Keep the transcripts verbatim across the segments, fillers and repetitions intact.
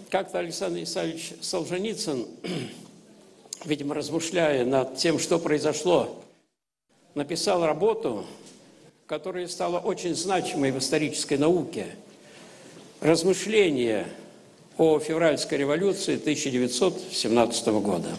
как-то Александр Исаевич Солженицын, видимо, размышляя над тем, что произошло, написал работу, которая стала очень значимой в исторической науке. «Размышления о февральской революции тысяча девятьсот семнадцатого года».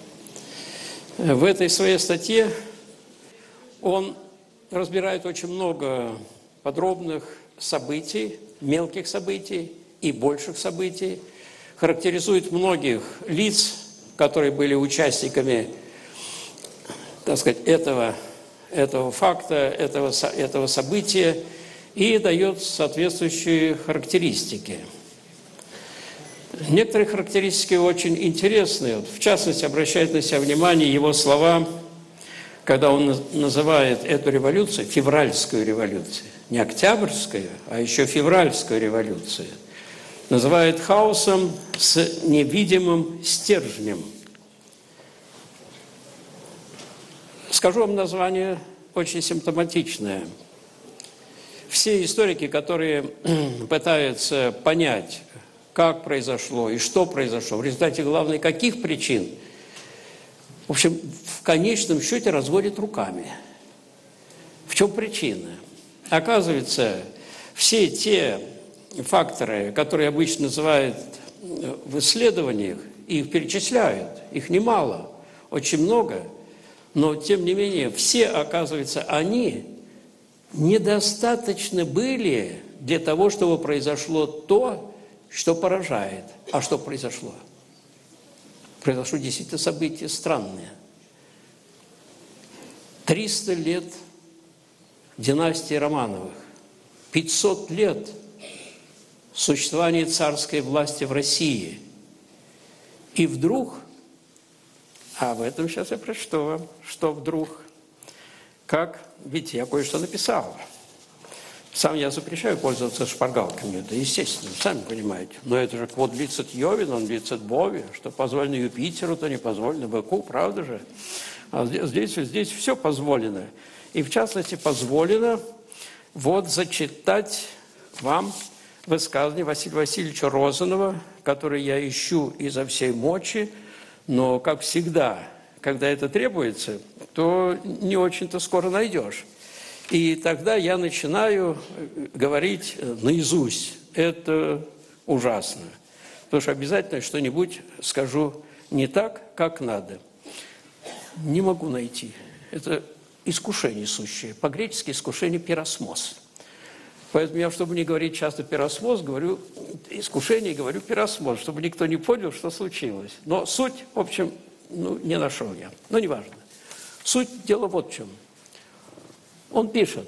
В этой своей статье он разбирает очень много подробных событий, мелких событий и больших событий, характеризует многих лиц, которые были участниками, так сказать, этого, этого факта, этого, этого события, и дает соответствующие характеристики. Некоторые характеристики очень интересные. В частности, обращает на себя внимание его слова, когда он называет эту революцию февральскую революцию. Не октябрьскую, а еще февральскую революцию. Называет хаосом с невидимым стержнем. Скажу вам название очень симптоматичное. Все историки, которые пытаются понять, как произошло и что произошло, в результате, главное, каких причин, в общем, в конечном счете разводят руками. В чем причина? Оказывается, все те факторы, которые обычно называют в исследованиях, их перечисляют, их немало, очень много, но, тем не менее, все, оказывается, они недостаточно были для того, чтобы произошло то, что поражает. А что произошло? Произошло действительно событие странное. триста лет династии Романовых, пятьсот лет существования царской власти в России. И вдруг, а об этом сейчас я прочту вам, что вдруг, как, видите, я кое-что написал. Сам я запрещаю пользоваться шпаргалками, это естественно, сами понимаете. Но это же квод лицет Йовин, он лицет Бови, что позволено Юпитеру, то не позволено быку, правда же? А здесь, здесь все позволено. И в частности позволено вот зачитать вам высказывание Василия Васильевича Розанова, которое я ищу изо всей мочи, но, как всегда, когда это требуется, то не очень-то скоро найдешь. И тогда я начинаю говорить наизусть. Это ужасно. Потому что обязательно что-нибудь скажу не так, как надо. Не могу найти. Это искушение сущее. По-гречески искушение пиросмос. Поэтому я, чтобы не говорить часто пиросмос, говорю искушение, говорю пиросмос, чтобы никто не понял, что случилось. Но суть, в общем, ну, не нашел я. Но неважно. Суть дела вот в чем. Он пишет,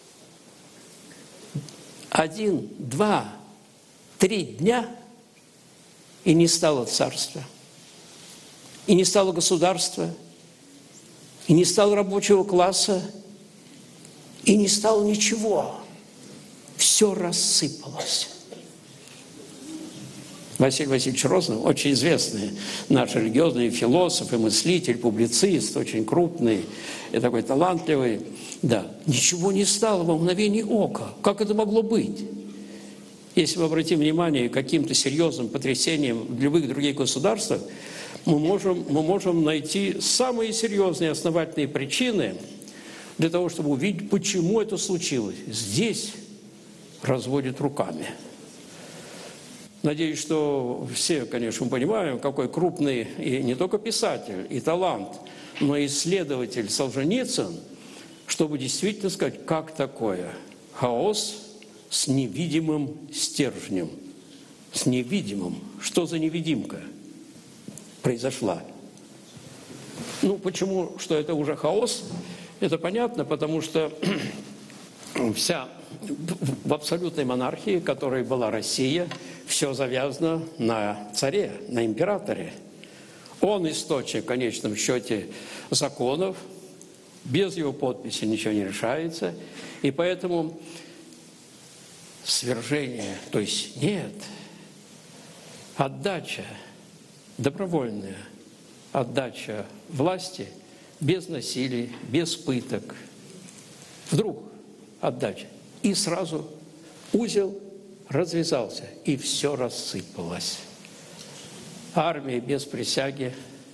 один, два, три дня, и не стало царства, и не стало государства, и не стало рабочего класса, и не стало ничего. Все рассыпалось. Василий Васильевич Розанов, очень известный наш религиозный философ и мыслитель, публицист, очень крупный и такой талантливый. Да, ничего не стало во мгновение ока. Как это могло быть? Если мы обратим внимание каким-то серьезным потрясением в любых других государствах, мы можем, мы можем найти самые серьезные основательные причины для того, чтобы увидеть, почему это случилось. Здесь разводят руками. Надеюсь, что все, конечно, понимаем, какой крупный и не только писатель, и талант, но и исследователь Солженицын, чтобы действительно сказать, как такое хаос с невидимым стержнем. С невидимым. Что за невидимка произошла? Ну, почему, что это уже хаос? Это понятно, потому что вся в абсолютной монархии, которой была Россия, все завязано на царе, на императоре. Он источник, в конечном счете, законов. Без его подписи ничего не решается. И поэтому свержение, то есть нет, отдача, добровольная отдача власти без насилия, без пыток. Вдруг отдача. И сразу узел развязался, и все рассыпалось. армия без присяги,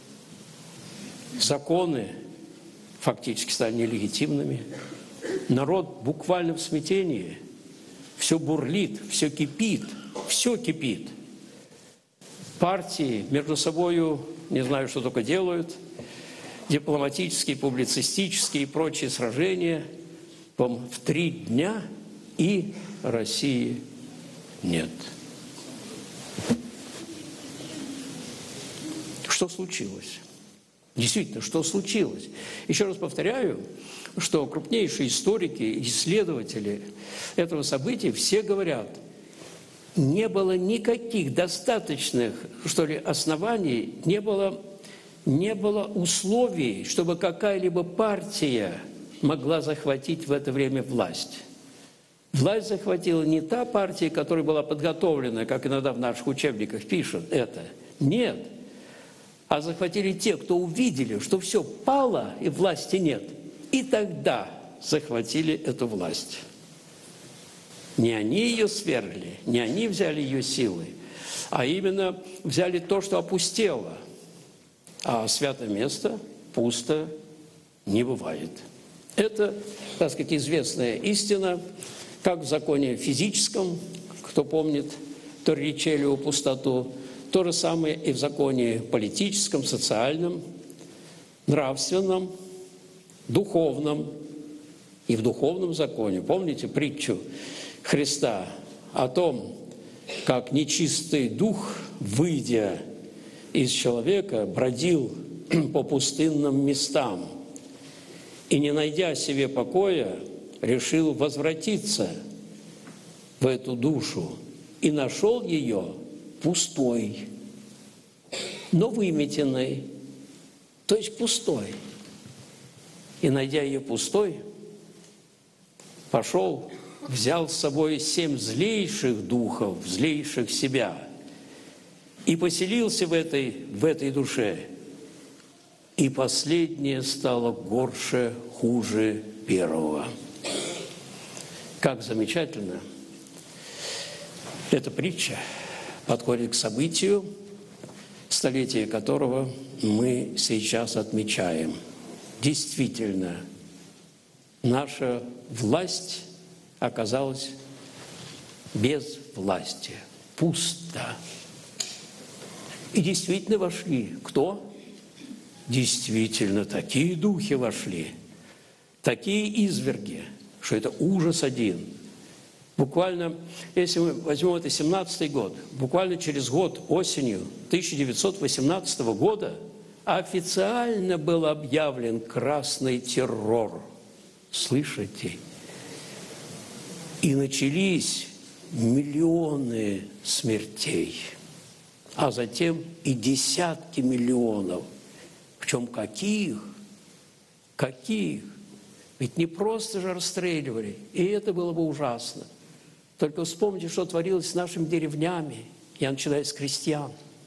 законы фактически стали нелегитимными, народ буквально в смятении, все бурлит, все кипит, все кипит. Партии между собой, не знаю, что только делают, дипломатические, публицистические и прочие сражения в три дня, и России нет. Что случилось? Действительно, что случилось? Еще раз повторяю, что крупнейшие историки, исследователи этого события все говорят, не было никаких достаточных, что ли, оснований, не было, не было условий, чтобы какая-либо партия могла захватить в это время власть. Власть захватила не та партия, которая была подготовлена, как иногда в наших учебниках пишут это. Нет. А захватили те, кто увидели, что все пало и власти нет. И тогда захватили эту власть. Не они ее свергли, не они взяли ее силой, а именно взяли то, что опустело. А святое место пусто не бывает. Это, так сказать, известная истина, как в законе физическом, кто помнит Торричеллио пустоту, то же самое и в законе политическом, социальном, нравственном, духовном. И в духовном законе, помните притчу Христа о том, как нечистый дух, выйдя из человека, бродил по пустынным местам и, не найдя себе покоя, решил возвратиться в эту душу и нашел ее пустой, но выметенной, то есть пустой. И, найдя ее пустой, пошел, взял с собой семь злейших духов, злейших себя, и поселился в этой, в этой душе. И последнее стало горше, хуже первого. Как замечательно! Эта притча подходит к событию, столетие которого мы сейчас отмечаем. Действительно, наша власть оказалась без власти, пусто. И действительно вошли. Кто? Действительно, такие духи вошли, такие изверги, что это ужас один. Буквально, если мы возьмем это семнадцатый год, буквально через год, осенью тысяча девятьсот восемнадцатого года, официально был объявлен красный террор. Слышите? И начались миллионы смертей, а затем и десятки миллионов. Причем каких? Каких? Ведь не просто же расстреливали, и это было бы ужасно. Только вспомните, что творилось с нашими деревнями. Я начинаю с крестьян.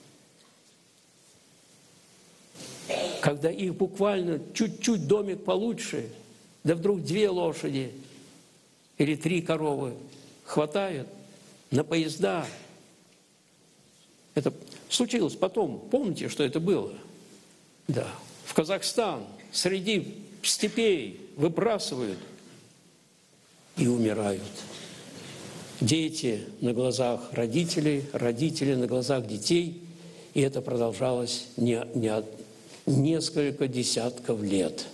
Когда их буквально чуть-чуть домик получше, да вдруг две лошади или три коровы хватают на поезда. Это случилось потом. Помните, что это было? Да. В Казахстан среди степей выбрасывают и умирают. Дети на глазах родителей, родители на глазах детей. И это продолжалось не, не, несколько десятков лет.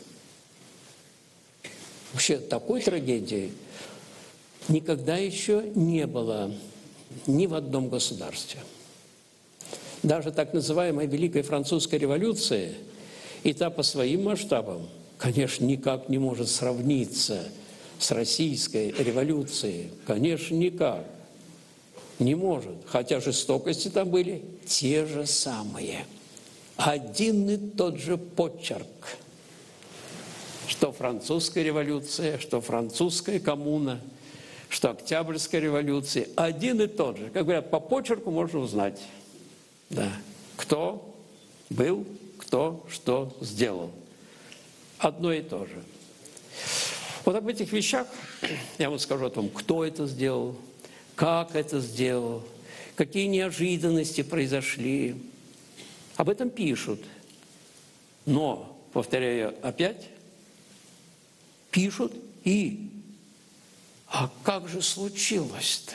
Вообще такой трагедии никогда еще не было ни в одном государстве. Даже так называемая Великая Французская революция, и та по своим масштабам, конечно, никак не может сравниться с Российской революцией. Конечно, никак. Не может. Хотя жестокости там были те же самые. Один и тот же почерк. Что французская революция, что французская коммуна, что Октябрьская революция. Один и тот же. Как говорят, по почерку можно узнать. Да. Кто был, кто что сделал. Одно и то же. Вот об этих вещах я вам скажу о том, кто это сделал, как это сделал, какие неожиданности произошли. Об этом пишут. Но, повторяю опять, пишут и... А как же случилось-то?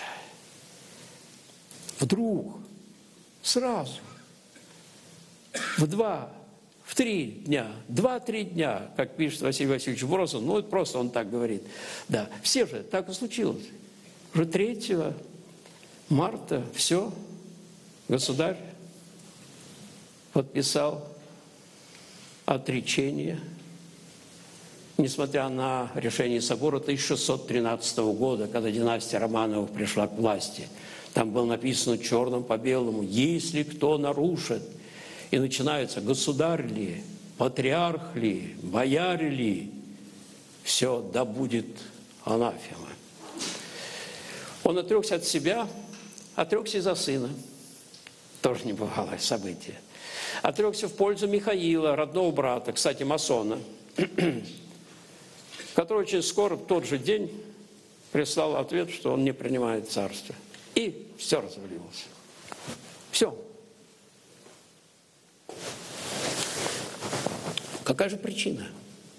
Вдруг, сразу, в два, в три дня, два-три дня, как пишет Василий Васильевич Бросов, ну, это просто он так говорит. Да, все же, так и случилось. Уже третьего марта все, государь подписал отречение, несмотря на решение собора тысяча шестьсот тринадцатого года, когда династия Романовых пришла к власти. Там было написано черным по белому: «Если кто нарушит», и начинается: «Государь ли, патриарх ли, бояре ли, все, да будет анафема». Он отрекся от себя, отрекся из-за сына. Тоже небывалое событие. Отрекся в пользу Михаила, родного брата, кстати, масона, который очень скоро, в тот же день, прислал ответ, что он не принимает царство. И все развалилось. Все. Какая же причина?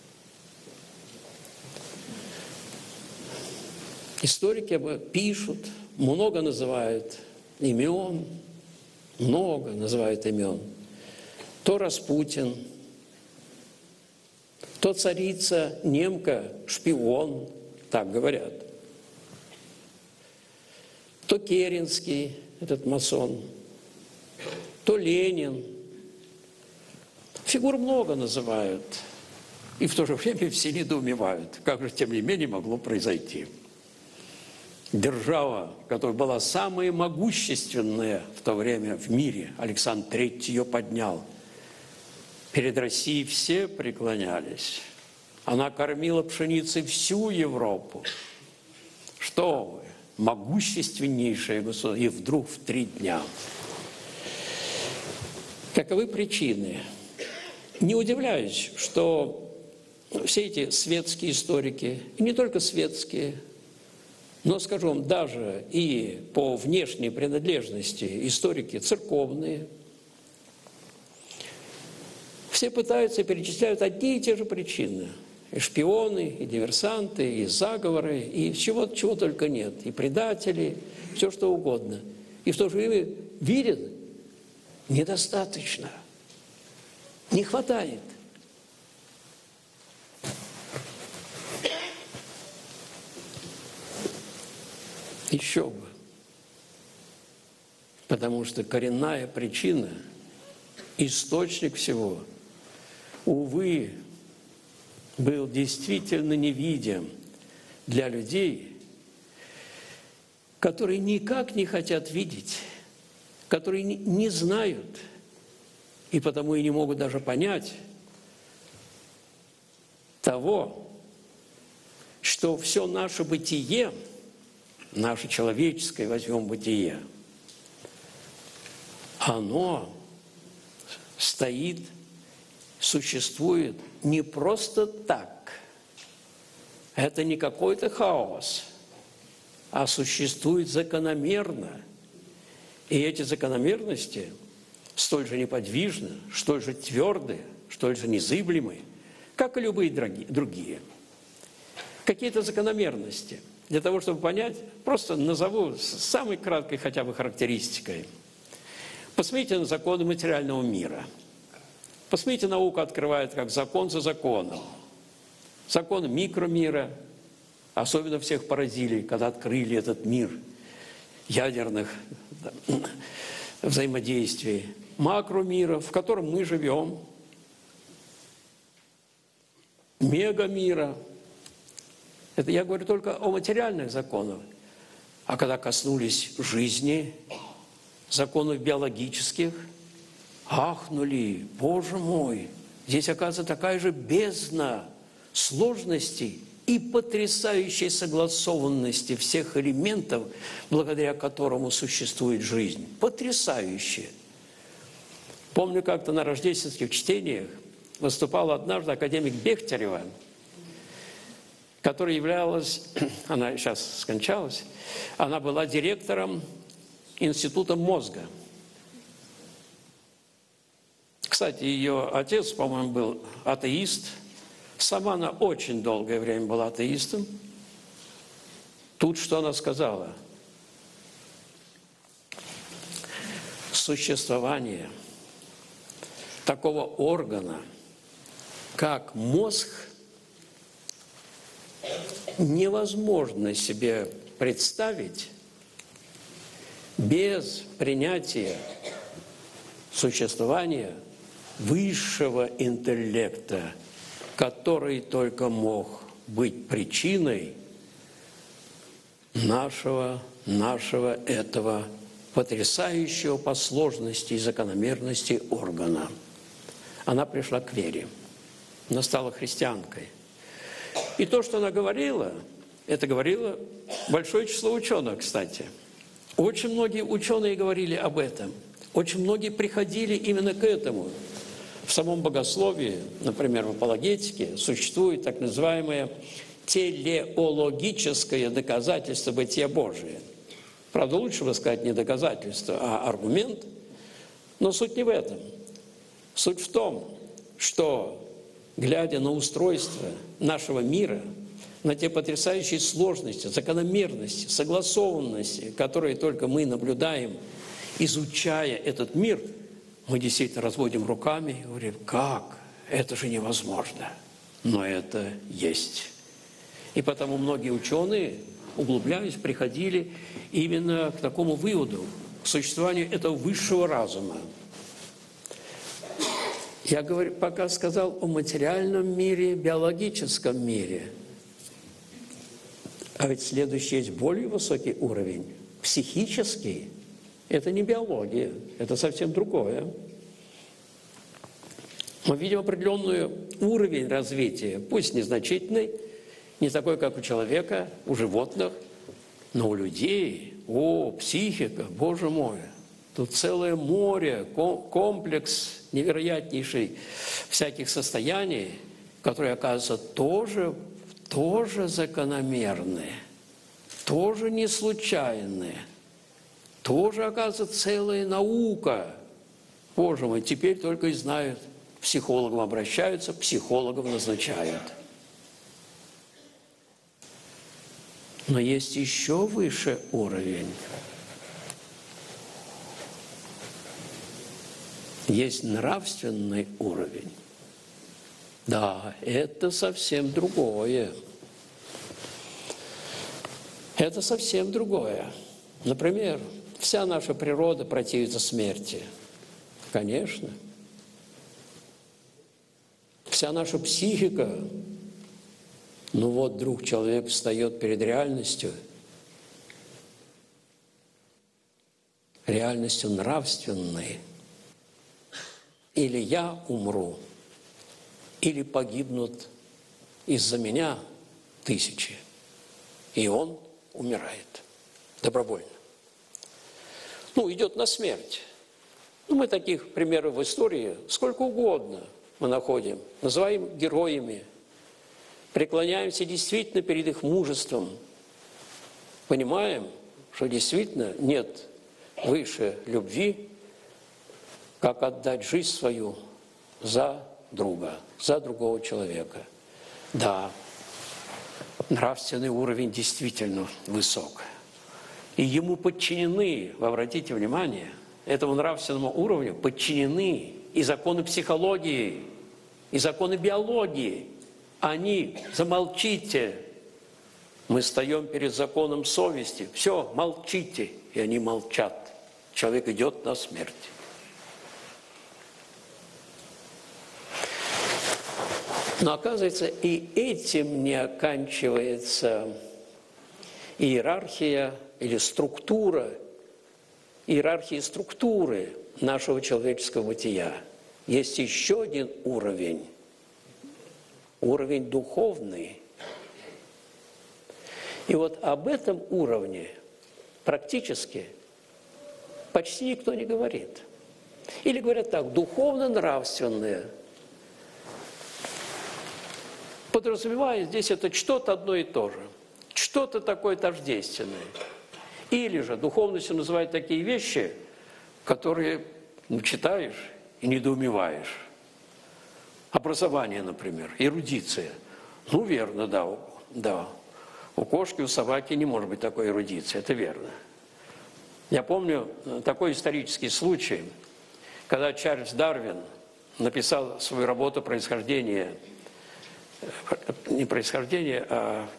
Историки пишут, много называют имен, много называют имен. То Распутин, то царица немка, шпион, так говорят. То Керенский, этот масон, то Ленин. Фигур много называют, и в то же время все недоумевают, как же, тем не менее, могло произойти. Держава, которая была самая могущественная в то время в мире, Александр Третий ее поднял. Перед Россией все преклонялись. Она кормила пшеницей всю Европу. Что вы, могущественнейшее государство, и вдруг в три дня. Каковы причины? Не удивляюсь, что все эти светские историки, и не только светские, но, скажу вам, даже и по внешней принадлежности историки церковные, все пытаются и перечисляют одни и те же причины. И шпионы, и диверсанты, и заговоры, и чего, чего только нет. И предатели, все что угодно. И в то же время видят, недостаточно, не хватает. Еще бы. Потому что коренная причина, источник всего, увы, был действительно невидим для людей, которые никак не хотят видеть, которые не знают, и потому и не могут даже понять того, что все наше бытие, наше человеческое, возьмем бытие, оно стоит, существует не просто так. Это не какой-то хаос, а существует закономерно. И эти закономерности столь же неподвижны, столь же твердые, столь же незыблемые, как и любые другие. Какие-то закономерности. Для того, чтобы понять, просто назову самой краткой хотя бы характеристикой. Посмотрите на законы материального мира. Посмотрите, наука открывает как закон за законом. Законы микромира, особенно всех поразили, когда открыли этот мир ядерных взаимодействий. Макромира, в котором мы живем. Мегамира. Это я говорю только о материальных законах. А когда коснулись жизни, законов биологических, ахнули, Боже мой, здесь оказывается такая же бездна сложностей и потрясающей согласованности всех элементов, благодаря которому существует жизнь. Потрясающе. Помню, как-то на рождественских чтениях выступал однажды академик Бехтерева, которая являлась, она сейчас скончалась, она была директором Института мозга. Кстати, ее отец, по-моему, был атеист. Сама она очень долгое время была атеистом. Тут что она сказала? Существование такого органа, как мозг, невозможно себе представить без принятия существования высшего интеллекта, который только мог быть причиной нашего, нашего этого потрясающего по сложности и закономерности органа. Она пришла к вере, она стала христианкой. И то, что она говорила, это говорило большое число ученых, кстати. Очень многие ученые говорили об этом. Очень многие приходили именно к этому. В самом богословии, например, в апологетике, существует так называемое телеологическое доказательство бытия Божия. Правда, лучше бы сказать не доказательство, а аргумент. Но суть не в этом. Суть в том, что, глядя на устройство нашего мира, на те потрясающие сложности, закономерности, согласованности, которые только мы наблюдаем, изучая этот мир, мы действительно разводим руками и говорим: как? Это же невозможно. Но это есть. И потому многие ученые, углубляясь, приходили именно к такому выводу, к существованию этого высшего разума. Я говорю, пока сказал о материальном мире, биологическом мире. А ведь следующий есть более высокий уровень, психический. Это не биология, это совсем другое. Мы видим определенный уровень развития, пусть незначительный, не такой, как у человека, у животных, но у людей, о, психика, Боже мой, тут целое море, комплекс невероятнейший всяких состояний, которые, оказывается, тоже, тоже закономерные, тоже не случайные, тоже, оказывается, целая наука. Боже мой, теперь только и знают, к психологам обращаются, психологов назначают. Но есть еще выше уровень. Есть нравственный уровень. Да, это совсем другое. Это совсем другое. Например, вся наша природа противится смерти. Конечно. Вся наша психика. Ну вот, вдруг человек встает перед реальностью, реальностью нравственной. Или я умру, или погибнут из-за меня тысячи. И он умирает добровольно. Ну, идет на смерть. Ну, мы таких примеров в истории сколько угодно мы находим, называем героями, преклоняемся действительно перед их мужеством, понимаем, что действительно нет выше любви, как отдать жизнь свою за друга, за другого человека. Да, нравственный уровень действительно высок. И ему подчинены, вы обратите внимание, этому нравственному уровню подчинены и законы психологии, и законы биологии. Они, замолчите, мы встаем перед законом совести, все, молчите, и они молчат. Человек идет на смерть. Но оказывается, и этим не оканчивается иерархия или структура, иерархия структуры нашего человеческого бытия. Есть еще один уровень. Уровень духовный. И вот об этом уровне практически почти никто не говорит. Или говорят так, духовно-нравственное. Подразумевая здесь это что-то одно и то же. Что-то такое тождественное. Или же духовностью называют такие вещи, которые, ну, читаешь, и недоумеваешь. Образование, например, эрудиция. Ну, верно, да, да. У кошки, у собаки не может быть такой эрудиции, это верно. Я помню такой исторический случай, когда Чарльз Дарвин написал свою работу «Происхождение», не происхождение, а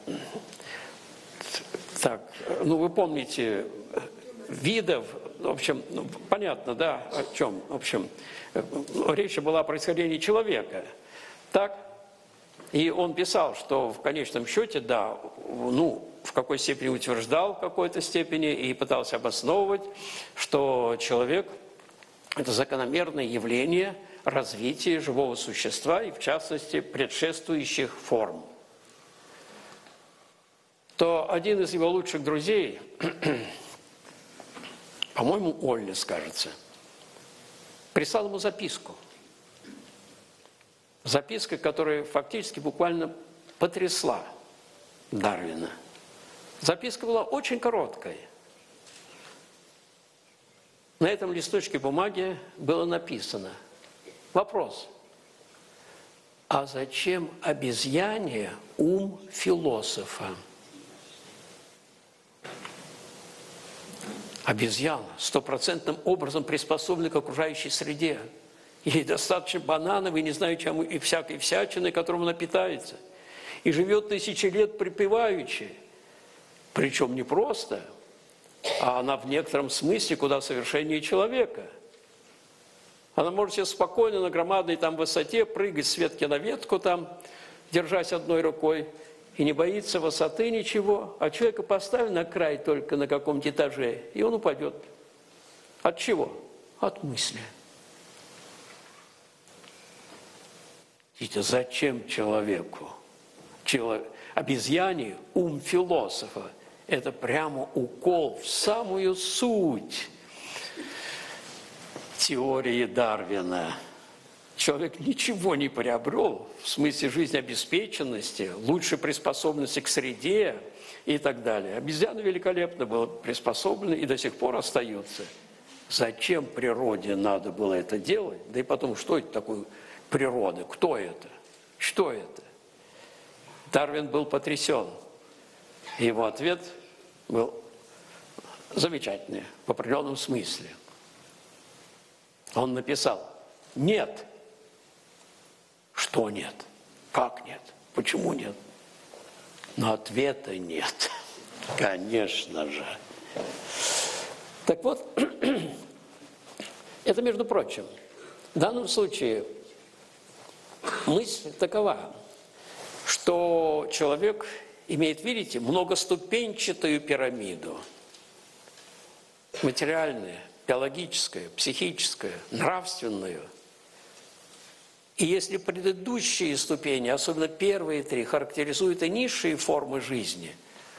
так, ну вы помните, видов, в общем, ну, понятно, да, о чем, в общем, речь была о происхождении человека, так, и он писал, что в конечном счете, да, ну, в какой степени утверждал в какой-то степени и пытался обосновывать, что человек – это закономерное явление развития живого существа и, в частности, предшествующих форм. То один из его лучших друзей, по-моему, Оллес, кажется, прислал ему записку. Записка, которая фактически буквально потрясла Дарвина. Записка была очень короткой. На этом листочке бумаги было написано: вопрос: а зачем обезьяне ум философа? Обезьяна стопроцентным образом приспособлена к окружающей среде. Ей достаточно бананов и не знаю чем, и всякой всячины, которым она питается. И живет тысячи лет припеваючи. Причем не просто, а она в некотором смысле куда совершеннее человека. Она может себе спокойно на громадной там высоте прыгать с ветки на ветку, там, держась одной рукой, и не боится высоты ничего, а человека поставь на край только на каком-то этаже, и он упадет. От чего? От мысли. Видите, зачем человеку? Чело... Обезьяне ум философа. Это прямо укол в самую суть теории Дарвина. Человек ничего не приобрел в смысле жизнеобеспеченности, лучшей приспособленности к среде и так далее. Обезьяна великолепно была приспособлена и до сих пор остается. Зачем природе надо было это делать? Да и потом, что это такое природа? Кто это? Что это? Дарвин был потрясен. Его ответ был замечательный в определенном смысле. Он написал: нет. Что нет? Как нет? Почему нет? Но ответа нет. Конечно же. Так вот, это, между прочим, в данном случае мысль такова, что человек имеет, видите, многоступенчатую пирамиду. Материальную, биологическую, психическую, нравственную. И если предыдущие ступени, особенно первые три, характеризуют и низшие формы жизни,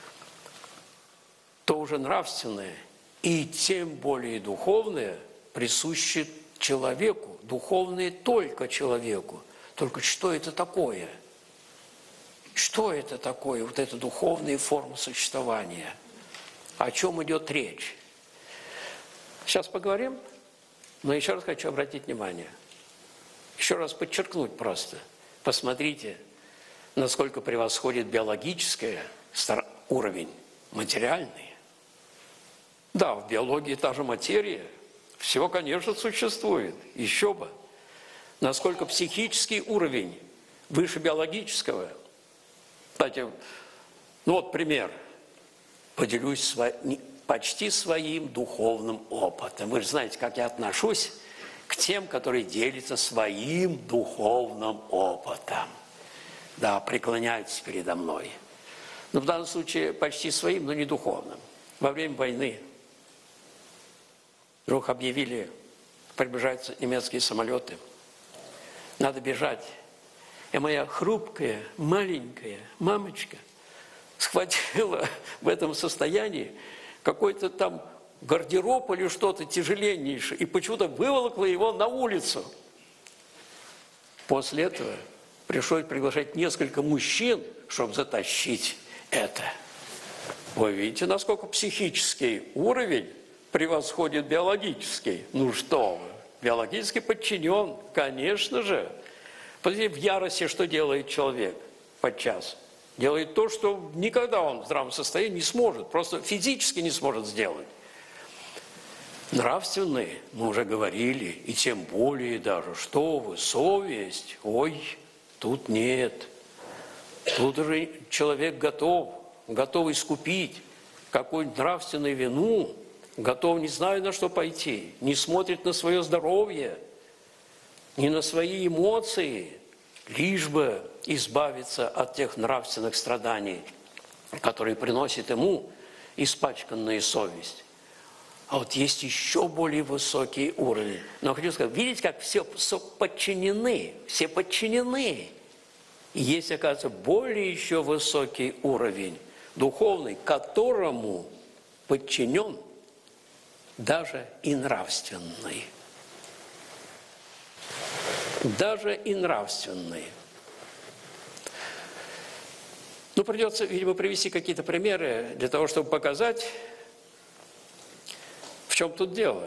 то уже нравственные и тем более духовные присущи человеку, духовные только человеку. Только что это такое? Что это такое, вот эта духовная форма существования? О чем идет речь? Сейчас поговорим, но еще раз хочу обратить внимание. Еще раз подчеркнуть просто. Посмотрите, насколько превосходит биологический уровень, материальный. Да, в биологии та же материя. Все, конечно, существует. Еще бы. Насколько психический уровень выше биологического. Кстати, ну вот пример. Поделюсь сво... почти своим духовным опытом. Вы же знаете, как я отношусь к тем, которые делятся своим духовным опытом. Да, преклоняются передо мной. Но в данном случае почти своим, но не духовным. Во время войны вдруг объявили, приближаются немецкие самолеты. Надо бежать. И моя хрупкая, маленькая мамочка схватила в этом состоянии какой-то там гардероб или что-то тяжеленнейшее, и почему-то выволокла его на улицу. После этого пришлось приглашать несколько мужчин, чтобы затащить это. Вы видите, насколько психический уровень превосходит биологический? Ну что вы, биологически подчинен, конечно же. Посмотрите, в ярости что делает человек подчас? Делает то, что никогда он в здравом состоянии не сможет, просто физически не сможет сделать. Нравственные, мы уже говорили, и тем более даже, что вы, совесть, ой, тут нет. Тут уже человек готов, готов искупить какую-нибудь нравственную вину, готов не знаю на что пойти, не смотрит на свое здоровье, не на свои эмоции, лишь бы избавиться от тех нравственных страданий, которые приносит ему испачканная совесть. А вот есть еще более высокий уровень. Но хочу сказать, видите, как все подчинены, все подчинены. И есть, оказывается, более еще высокий уровень духовный, которому подчинен даже и нравственный. Даже и нравственный. Ну, придется, видимо, привести какие-то примеры для того, чтобы показать, в чем тут дело.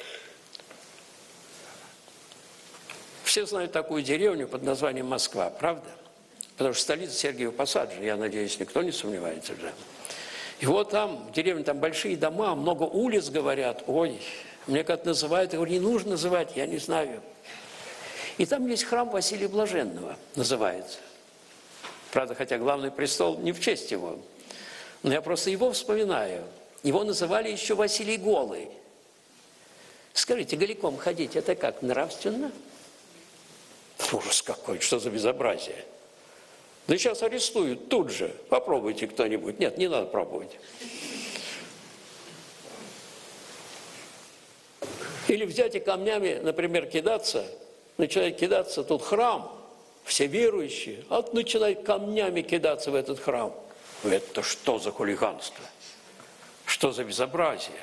Все знают такую деревню под названием Москва, правда? Потому что столица Сергиева Посад же, я надеюсь, никто не сомневается же. И вот там, в деревне, там большие дома, много улиц, говорят. Ой, мне как-то называют, я говорю, не нужно называть, я не знаю. И там есть храм Василия Блаженного, называется. Правда, хотя главный престол не в честь его. Но я просто его вспоминаю. Его называли еще Василий Голый. Скажите, голиком ходить, это как, нравственно? Ужас какой, что за безобразие. Да сейчас арестуют тут же. Попробуйте кто-нибудь. Нет, не надо пробовать. Или взять и камнями, например, кидаться, начинает кидаться тут храм, все верующие, а начинают камнями кидаться в этот храм. Это что за хулиганство? Что за безобразие?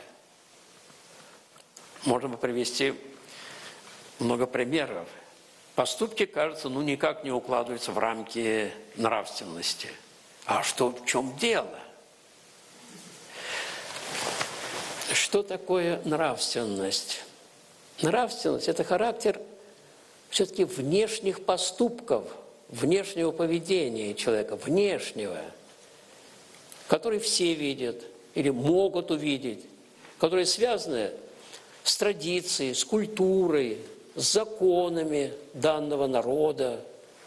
Можно привести много примеров. Поступки, кажется, ну никак не укладываются в рамки нравственности. А что, в чем дело? Что такое нравственность? Нравственность – это характер все-таки внешних поступков, внешнего поведения человека, внешнего, который все видят или могут увидеть, которые связаны с традицией, с культурой, с законами данного народа,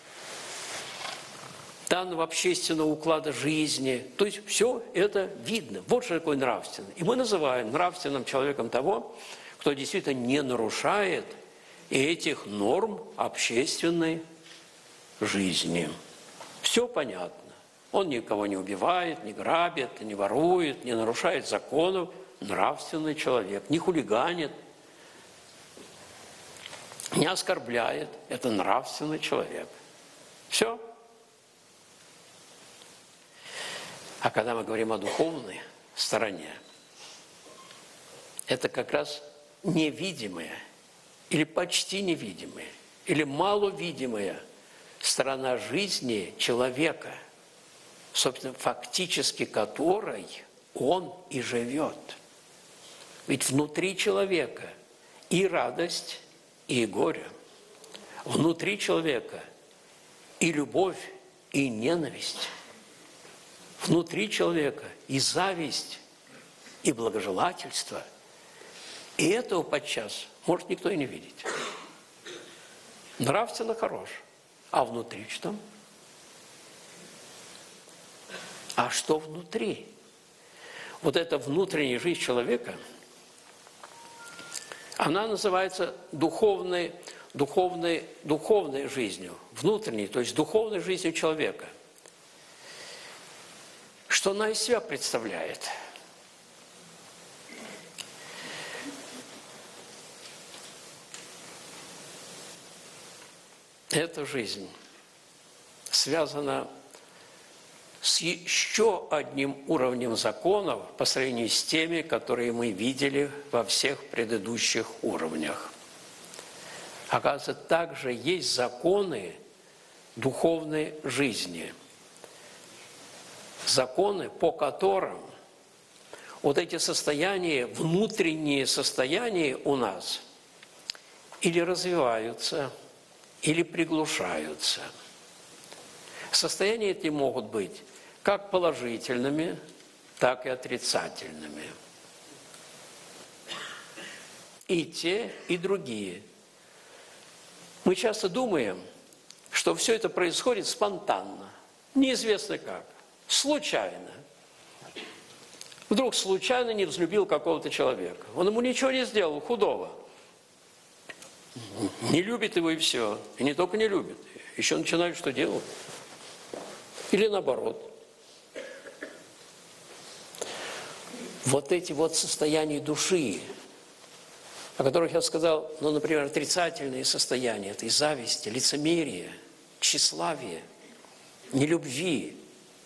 данного общественного уклада жизни. То есть все это видно. Вот что такое нравственный. И мы называем нравственным человеком того, кто действительно не нарушает этих норм общественной жизни. Все понятно. Он никого не убивает, не грабит, не ворует, не нарушает законов. Нравственный человек, не хулиганит, не оскорбляет. Это нравственный человек. Все. А когда мы говорим о духовной стороне, это как раз невидимая или почти невидимая, или маловидимая сторона жизни человека, собственно, фактически которой он и живет. Ведь внутри человека и радость, и горе. Внутри человека и любовь, и ненависть. Внутри человека и зависть, и благожелательство. И этого подчас может никто и не видеть. Нравственно хорош. А внутри что? А что внутри? Вот эта внутренняя жизнь человека, она называется духовной, духовной, духовной жизнью, внутренней, то есть духовной жизнью человека. Что она из себя представляет? Эта жизнь связана с еще одним уровнем законов по сравнению с теми, которые мы видели во всех предыдущих уровнях. Оказывается, также есть законы духовной жизни. Законы, по которым вот эти состояния, внутренние состояния у нас или развиваются, или приглушаются. Состояния эти могут быть как положительными, так и отрицательными. И те, и другие. Мы часто думаем, что все это происходит спонтанно, неизвестно как, случайно. Вдруг случайно не взлюбил какого-то человека. Он ему ничего не сделал, худого. Не любит его и все. И не только не любит, еще начинает что делать. Или наоборот. Вот эти вот состояния души, о которых я сказал, ну, например, отрицательные состояния, это и зависти, лицемерие, тщеславие, нелюбви,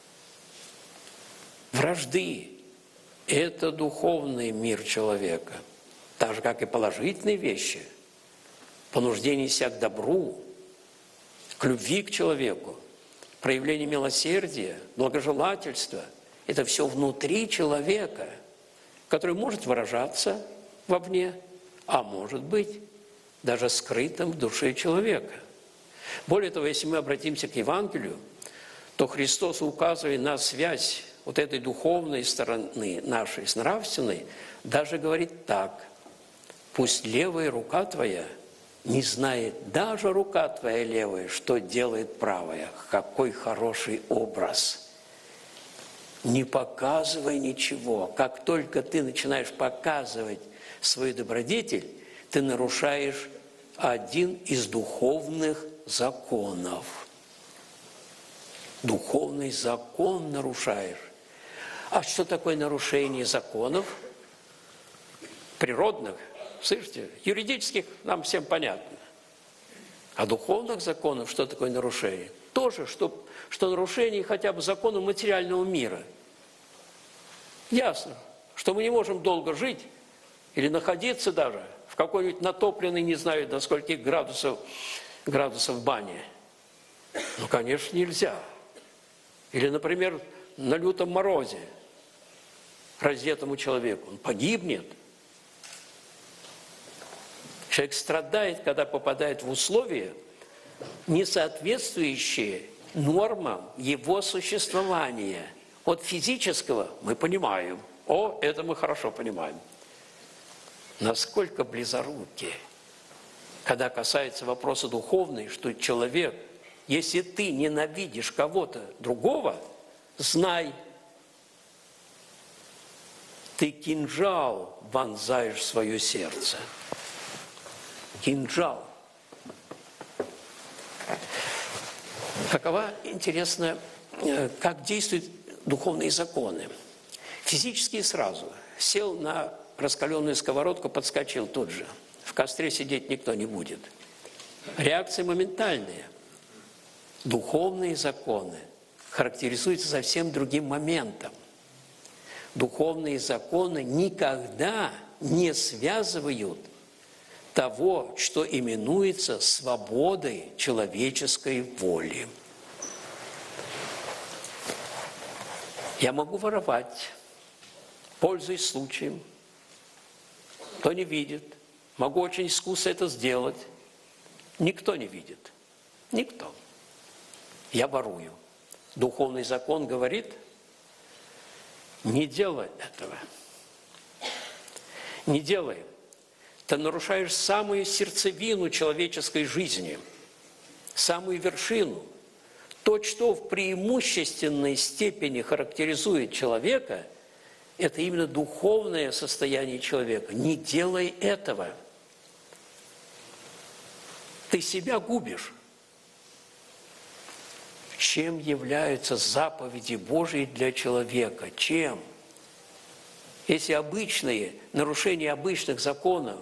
вражды. Это духовный мир человека. Так же, как и положительные вещи, понуждение себя к добру, к любви к человеку, проявление милосердия, благожелательства. Это все внутри человека, который может выражаться вовне, а может быть даже скрытым в душе человека. Более того, если мы обратимся к Евангелию, то Христос, указывая на связь вот этой духовной стороны нашей с нравственной, даже говорит так: пусть левая рука твоя не знает, даже рука твоя левая, что делает правая. Какой хороший образ! Не показывай ничего. Как только ты начинаешь показывать свою добродетель, ты нарушаешь один из духовных законов. Духовный закон нарушаешь. А что такое нарушение законов? Природных, слышите, юридических нам всем понятно. А духовных законов, что такое нарушение? Тоже, что, что нарушение хотя бы законов материального мира. Ясно, что мы не можем долго жить или находиться даже в какой-нибудь натопленной, не знаю, до скольких градусов, градусов бане. Ну, конечно, нельзя. Или, например, на лютом морозе раздетому человеку. Он погибнет. Человек страдает, когда попадает в условия, не соответствующие нормам его существования. От физического мы понимаем. О, это мы хорошо понимаем. Насколько близоруки, когда касается вопроса духовный, что человек, если ты ненавидишь кого-то другого, знай, ты кинжал вонзаешь в свое сердце. Кинжал. Какова, интересно, как действуют духовные законы? Физически сразу. Сел на раскаленную сковородку, подскочил тут же. В костре сидеть никто не будет. Реакции моментальные. Духовные законы характеризуются совсем другим моментом. Духовные законы никогда не связывают того, что именуется свободой человеческой воли. Я могу воровать, пользуясь случаем. Кто не видит, могу очень искусно это сделать. Никто не видит. Никто. Я ворую. Духовный закон говорит: не делай этого. Не делай. Ты нарушаешь самую сердцевину человеческой жизни, самую вершину. То, что в преимущественной степени характеризует человека, это именно духовное состояние человека. Не делай этого. Ты себя губишь. Чем являются заповеди Божьи для человека? Чем? Если обычные, нарушения обычных законов,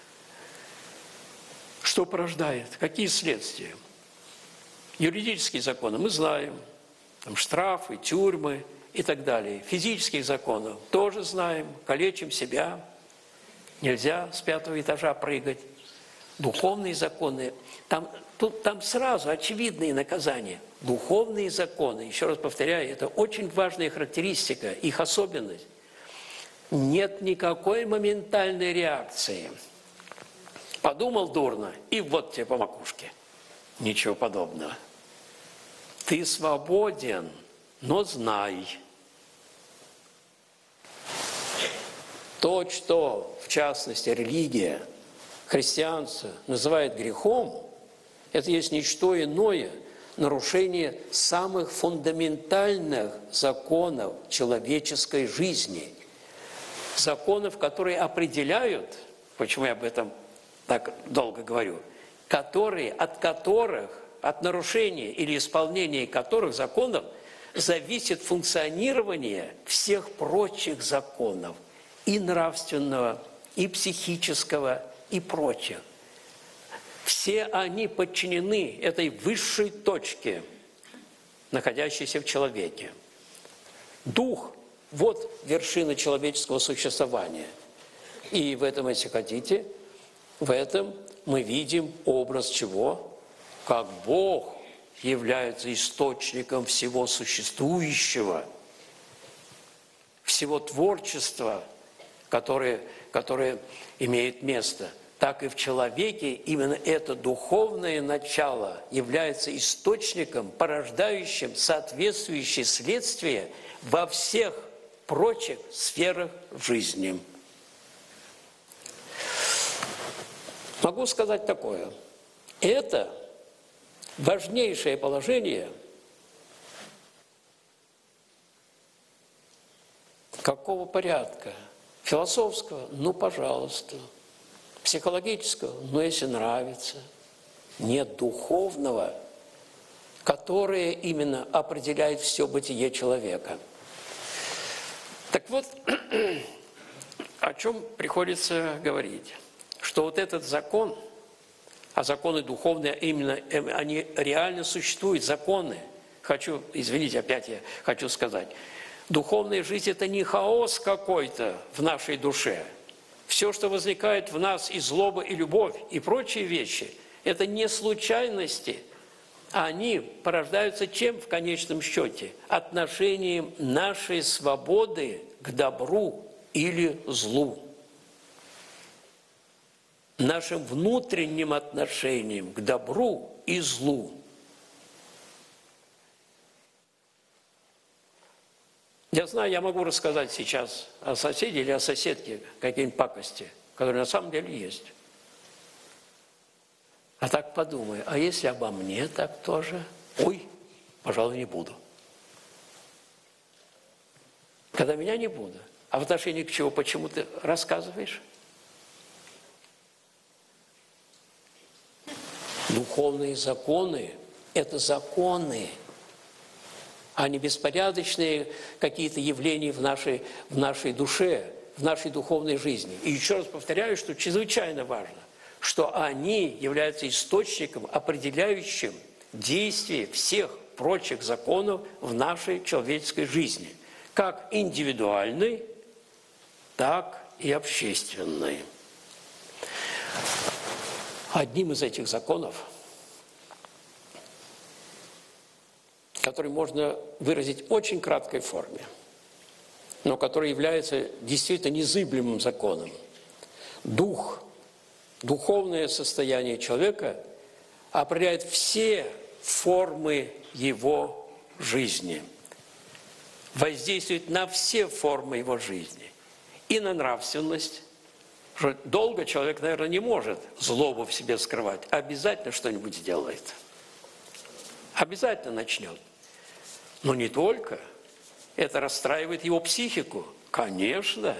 что порождает? Какие следствия? Юридические законы мы знаем, там штрафы, тюрьмы и так далее. Физических законов тоже знаем, калечим себя, нельзя с пятого этажа прыгать. Духовные законы, там, тут, там сразу очевидные наказания. Духовные законы, еще раз повторяю, это очень важная характеристика, их особенность. Нет никакой моментальной реакции. Подумал дурно, и вот тебе по макушке. Ничего подобного. Ты свободен, но знай. То, что, в частности, религия, христианство называет грехом, это есть не что иное, нарушение самых фундаментальных законов человеческой жизни. Законов, которые определяют, почему я об этом так долго говорю, которые, от которых, от нарушения или исполнения которых законов зависит функционирование всех прочих законов, и нравственного, и психического, и прочих. Все они подчинены этой высшей точке, находящейся в человеке. Дух – вот вершина человеческого существования. И в этом, если хотите, в этом мы видим образ чего? Как Бог является источником всего существующего, всего творчества, которое, которое имеет место. Так и в человеке именно это духовное начало является источником, порождающим соответствующие следствия во всех прочих сферах жизни. Могу сказать такое. Это важнейшее положение какого порядка? Философского? Ну, пожалуйста. Психологического? Ну, если нравится. Нет духовного, которое именно определяет все бытие человека. Так вот, о чем приходится говорить? Что вот этот закон, а законы духовные, именно они реально существуют, законы. Хочу, извините, опять я хочу сказать, духовная жизнь – это не хаос какой-то в нашей душе. Все, что возникает в нас, и злоба, и любовь, и прочие вещи, это не случайности. Они порождаются чем в конечном счете? Отношением нашей свободы к добру или злу. Нашим внутренним отношением к добру и злу. Я знаю, я могу рассказать сейчас о соседе или о соседке какие-нибудь пакости, которые на самом деле есть. А так подумай, а если обо мне так тоже? Ой, пожалуй, не буду. Когда меня не буду, а в отношении к чему, почему ты рассказываешь? Духовные законы – это законы, а не беспорядочные какие-то явления в нашей, в нашей душе, в нашей духовной жизни. И еще раз повторяю, что чрезвычайно важно, что они являются источником, определяющим действие всех прочих законов в нашей человеческой жизни, как индивидуальной, так и общественной. Одним из этих законов, который можно выразить в очень краткой форме, но который является действительно незыблемым законом. Дух, духовное состояние человека определяет все формы его жизни, воздействует на все формы его жизни и на нравственность. Долго человек, наверное, не может злобу в себе скрывать, обязательно что-нибудь сделает. Обязательно начнет. Но не только. Это расстраивает его психику. Конечно.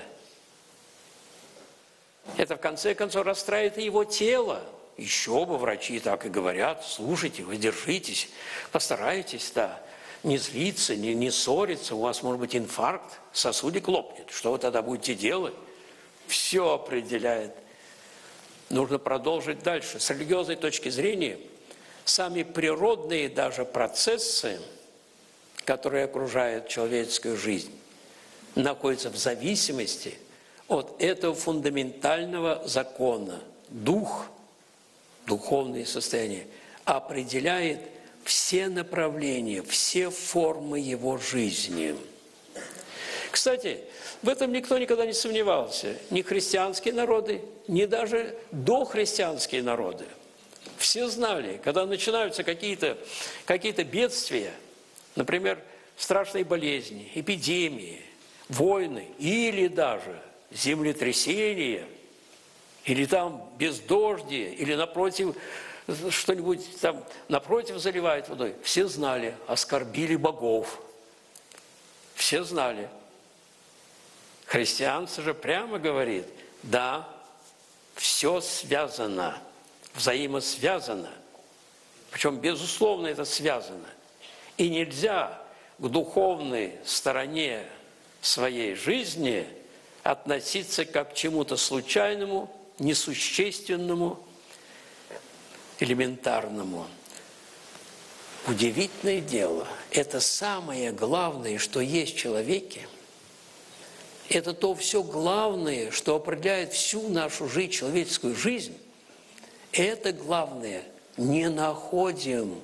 Это, в конце концов, расстраивает и его тело. Еще бы врачи так и говорят. Слушайте, вы держитесь, постарайтесь, да, не злиться, не, не ссориться. У вас может быть инфаркт, сосудик лопнет. Что вы тогда будете делать? Все определяет. Нужно продолжить дальше. С религиозной точки зрения, сами природные даже процессы, которые окружают человеческую жизнь, находятся в зависимости от этого фундаментального закона. Дух, духовное состояние, определяет все направления, все формы его жизни. Кстати, в этом никто никогда не сомневался. Ни христианские народы, ни даже дохристианские народы. Все знали, когда начинаются какие-то какие-то бедствия, например, страшные болезни, эпидемии, войны или даже землетрясения, или там бездождие, или напротив что-нибудь там напротив заливает водой. Все знали, оскорбили богов. Все знали. Христианство же прямо говорит, да, все связано, взаимосвязано. Причем, безусловно, это связано. И нельзя к духовной стороне своей жизни относиться как к чему-то случайному, несущественному, элементарному. Удивительное дело, это самое главное, что есть в человеке. Это то все главное, что определяет всю нашу жизнь, человеческую жизнь. Это главное не находим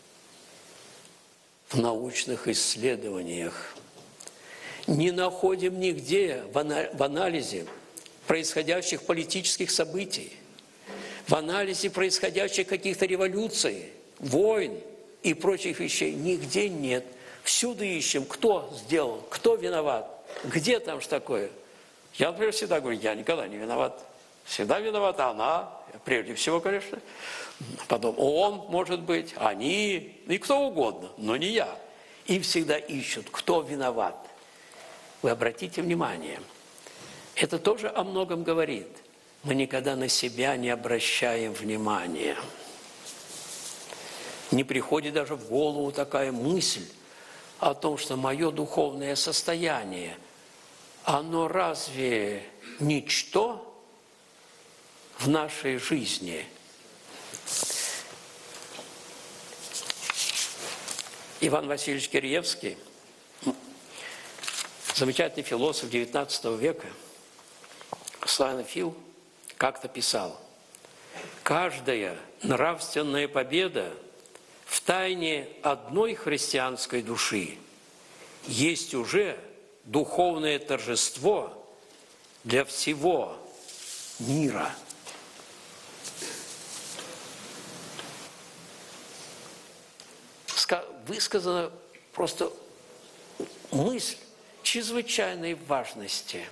в научных исследованиях, не находим нигде в анализе происходящих политических событий, в анализе происходящих каких-то революций, войн и прочих вещей. Нигде нет. Всюду ищем, кто сделал, кто виноват, где там что такое. Я, например, всегда говорю, я никогда не виноват. Всегда виновата она, прежде всего, конечно. Потом он, может быть, они, и кто угодно, но не я. И всегда ищут, кто виноват. Вы обратите внимание, это тоже о многом говорит. Мы никогда на себя не обращаем внимания. Не приходит даже в голову такая мысль о том, что мое духовное состояние, оно разве ничто в нашей жизни? Иван Васильевич Киреевский, замечательный философ девятнадцатого века, славянофил, как-то писал: «Каждая нравственная победа в тайне одной христианской души есть уже духовное торжество для всего мира». Высказана просто мысль чрезвычайной важности.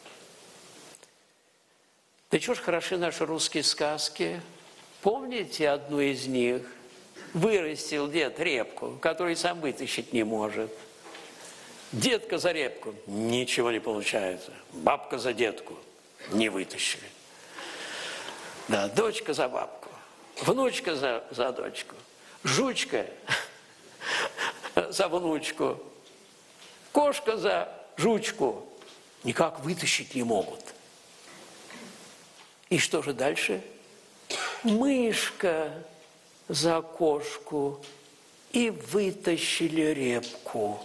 Да чего ж хороши наши русские сказки. Помните одну из них? Вырастил дед репку, который сам вытащить не может. Детка за репку, ничего не получается. Бабка за детку, не вытащили. Да, дочка за бабку, внучка за, за дочку, жучка за внучку, кошка за жучку. Никак вытащить не могут. И что же дальше? Мышка за кошку, и вытащили репку.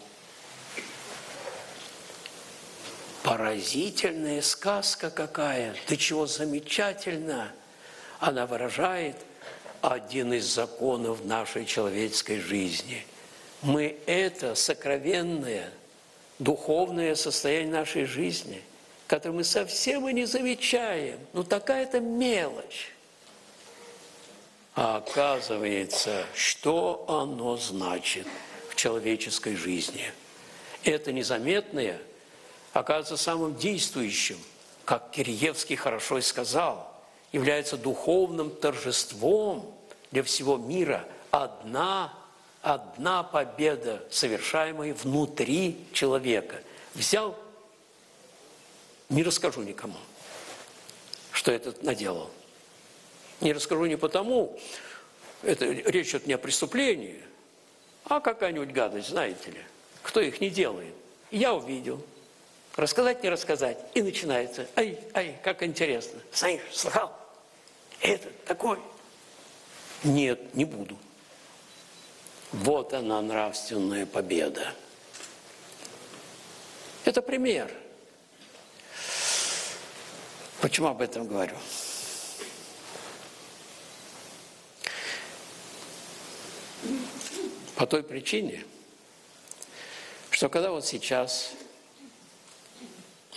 Поразительная сказка какая, да чего замечательно. Она выражает один из законов нашей человеческой жизни. Мы это сокровенное, духовное состояние нашей жизни, которое мы совсем и не замечаем. Ну, такая-то мелочь. А оказывается, что оно значит в человеческой жизни? Это незаметное оказывается самым действующим, как Киреевский хорошо и сказал, является духовным торжеством для всего мира. Одна, одна победа, совершаемая внутри человека. Взял, не расскажу никому, что этот наделал. Не расскажу не потому, это речь идет не о преступлении, а какая-нибудь гадость, знаете ли. Кто их не делает? Я увидел. Рассказать, не рассказать. И начинается. Ай, ай, как интересно. Знаешь, слыхал? Это такой. Нет, не буду. Вот она, нравственная победа. Это пример. Почему об этом говорю? По той причине, что когда вот сейчас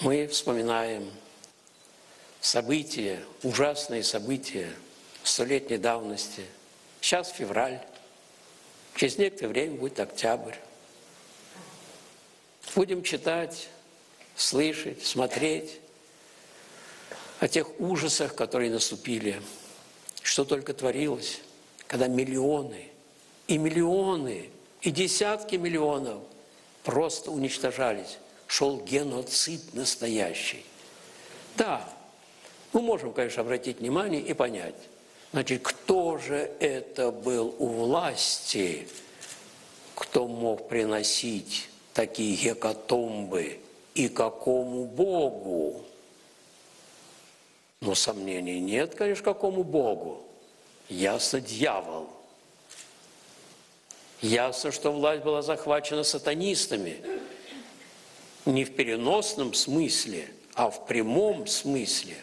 мы вспоминаем события, ужасные события столетней давности. Сейчас февраль, через некоторое время будет октябрь. Будем читать, слышать, смотреть о тех ужасах, которые наступили, что только творилось, когда миллионы и миллионы и десятки миллионов просто уничтожались. Шел геноцид настоящий. Да, мы можем, конечно, обратить внимание и понять, значит, кто же это был у власти, кто мог приносить такие гекатомбы и какому Богу? Но сомнений нет, конечно, какому Богу. Ясно, дьявол. Ясно, что власть была захвачена сатанистами. Не в переносном смысле, а в прямом смысле.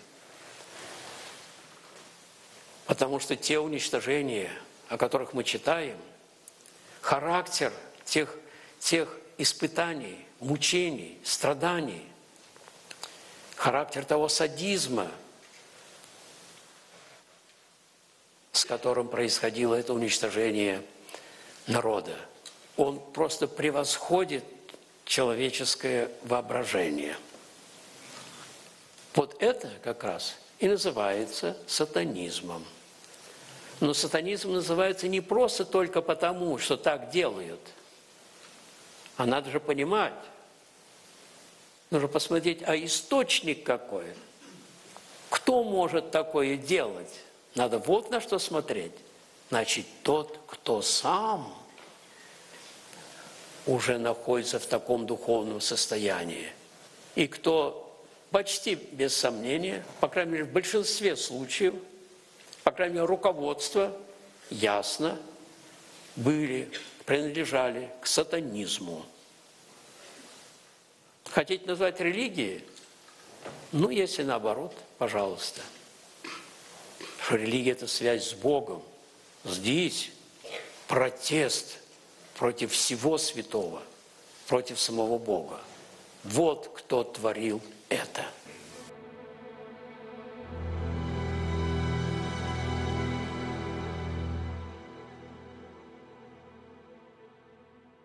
Потому что те уничтожения, о которых мы читаем, характер тех, тех испытаний, мучений, страданий, характер того садизма, с которым происходило это уничтожение народа, он просто превосходит человеческое воображение. Вот это как раз и называется сатанизмом. Но сатанизм называется не просто только потому, что так делают, а надо же понимать, нужно посмотреть, а источник какой? Кто может такое делать? Надо вот на что смотреть. Значит, тот, кто сам уже находится в таком духовном состоянии, и кто почти без сомнения, по крайней мере, в большинстве случаев, по крайней мере, руководство ясно были, принадлежали к сатанизму. Хотите назвать религией? Ну, если наоборот, пожалуйста. Что религия – это связь с Богом. Здесь протест против всего святого, против самого Бога. Вот кто творил это.